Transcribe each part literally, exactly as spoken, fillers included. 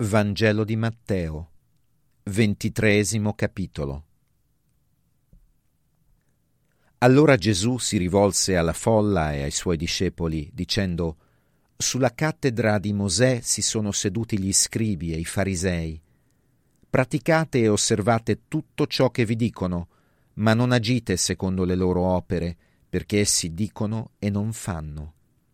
Vangelo di Matteo, ventitreesimo capitolo. Allora Gesù si rivolse alla folla e ai suoi discepoli, dicendo: Sulla cattedra di Mosè si sono seduti gli scribi e i farisei. Praticate e osservate tutto ciò che vi dicono, ma non agite secondo le loro opere, perché essi dicono e non fanno.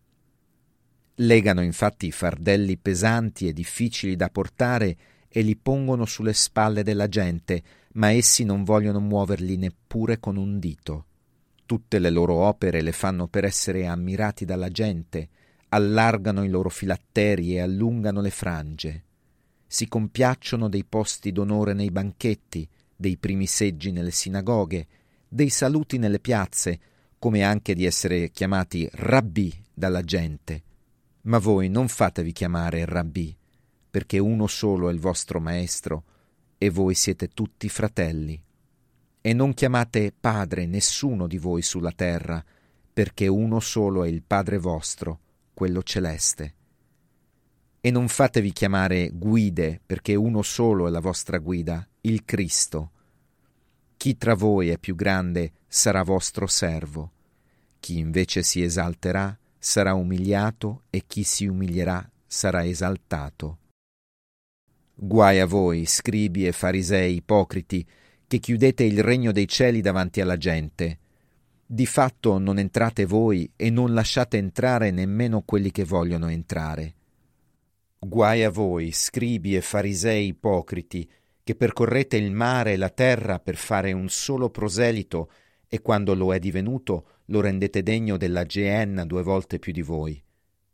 Legano infatti i fardelli pesanti e difficili da portare e li pongono sulle spalle della gente, ma essi non vogliono muoverli neppure con un dito. Tutte le loro opere le fanno per essere ammirati dalla gente, allargano i loro filatteri e allungano le frange. Si compiacciono dei posti d'onore nei banchetti, dei primi seggi nelle sinagoghe, dei saluti nelle piazze, come anche di essere chiamati rabbì dalla gente. Ma voi non fatevi chiamare rabbì, perché uno solo è il vostro maestro, e voi siete tutti fratelli. E non chiamate padre nessuno di voi sulla terra, perché uno solo è il Padre vostro, quello celeste. E non fatevi chiamare guide, perché uno solo è la vostra guida, il Cristo. Chi tra voi è più grande sarà vostro servo. Chi invece si esalterà sarà umiliato, e chi si umilierà sarà esaltato. Guai a voi, scribi e farisei ipocriti, che chiudete il regno dei cieli davanti alla gente. Di fatto non entrate voi e non lasciate entrare nemmeno quelli che vogliono entrare. Guai a voi, scribi e farisei ipocriti, che percorrete il mare e la terra per fare un solo proselito, e quando lo è divenuto lo rendete degno della Geenna due volte più di voi.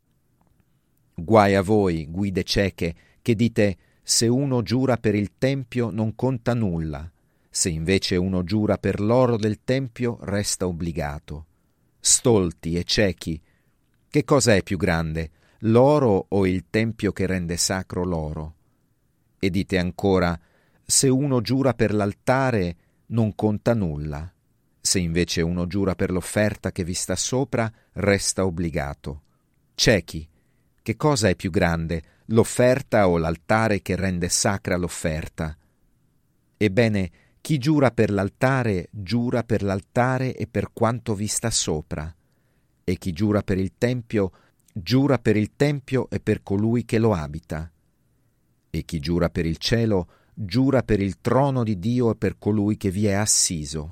Guai a voi, guide cieche, che dite: se uno giura per il tempio non conta nulla, se invece uno giura per l'oro del tempio resta obbligato. Stolti e ciechi, che cosa è più grande, l'oro o il tempio che rende sacro l'oro? E dite ancora: se uno giura per l'altare non conta nulla, se invece uno giura per l'offerta che vi sta sopra resta obbligato. Ciechi, che cosa è più grande, l'offerta o l'altare che rende sacra l'offerta? Ebbene, chi giura per l'altare, giura per l'altare e per quanto vi sta sopra. E chi giura per il tempio, giura per il tempio e per colui che lo abita. E chi giura per il cielo, giura per il trono di Dio e per colui che vi è assiso.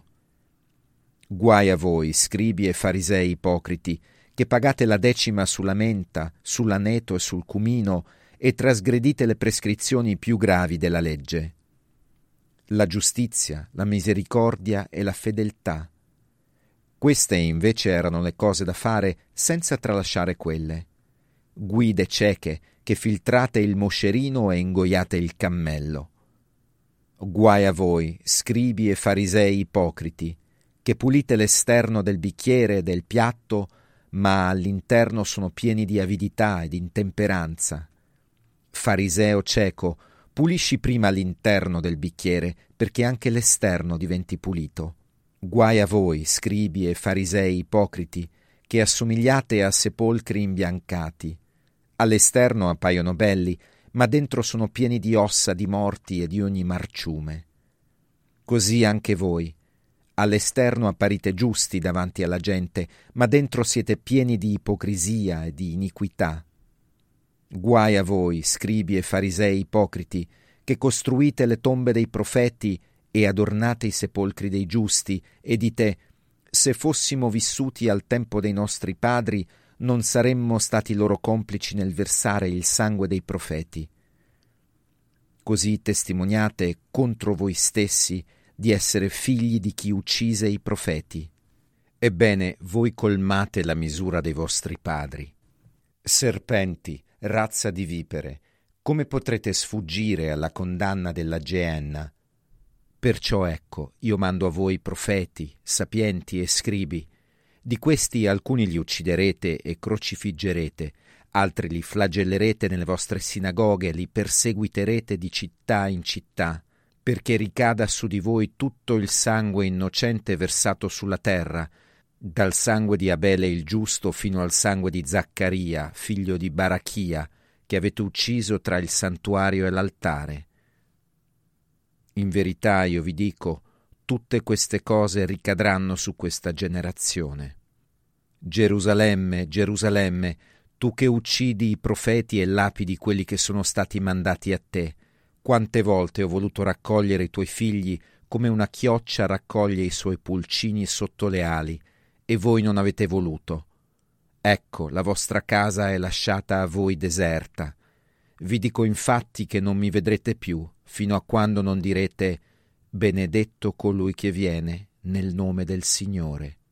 Guai a voi, scribi e farisei ipocriti, che pagate la decima sulla menta, sull'aneto e sul cumino, e trasgredite le prescrizioni più gravi della legge: la giustizia, la misericordia e la fedeltà. Queste invece erano le cose da fare senza tralasciare quelle. Guide cieche, che filtrate il moscerino e ingoiate il cammello. Guai a voi, scribi e farisei ipocriti, che pulite l'esterno del bicchiere e del piatto, ma all'interno sono pieni di avidità ed intemperanza. Fariseo cieco, pulisci prima l'interno del bicchiere, perché anche l'esterno diventi pulito. Guai a voi, scribi e farisei ipocriti, che assomigliate a sepolcri imbiancati. All'esterno appaiono belli, ma dentro sono pieni di ossa di morti e di ogni marciume. Così anche voi. All'esterno apparite giusti davanti alla gente, ma dentro siete pieni di ipocrisia e di iniquità. Guai a voi, scribi e farisei ipocriti, che costruite le tombe dei profeti e adornate i sepolcri dei giusti, e dite: se fossimo vissuti al tempo dei nostri padri, non saremmo stati loro complici nel versare il sangue dei profeti. Così testimoniate contro voi stessi di essere figli di chi uccise i profeti. Ebbene, voi colmate la misura dei vostri padri. Serpenti, razza di vipere, come potrete sfuggire alla condanna della Geenna? Perciò ecco, io mando a voi profeti, sapienti e scribi. Di questi alcuni li ucciderete e crocifiggerete, altri li flagellerete nelle vostre sinagoghe, li perseguiterete di città in città, perché ricada su di voi tutto il sangue innocente versato sulla terra, dal sangue di Abele il giusto fino al sangue di Zaccaria, figlio di Barachia, che avete ucciso tra il santuario e l'altare. In verità io vi dico, tutte queste cose ricadranno su questa generazione. Gerusalemme, Gerusalemme, tu che uccidi i profeti e lapidi quelli che sono stati mandati a te, quante volte ho voluto raccogliere i tuoi figli come una chioccia raccoglie i suoi pulcini sotto le ali, e voi non avete voluto. Ecco, la vostra casa è lasciata a voi deserta. Vi dico infatti che non mi vedrete più, fino a quando non direte: benedetto colui che viene nel nome del Signore.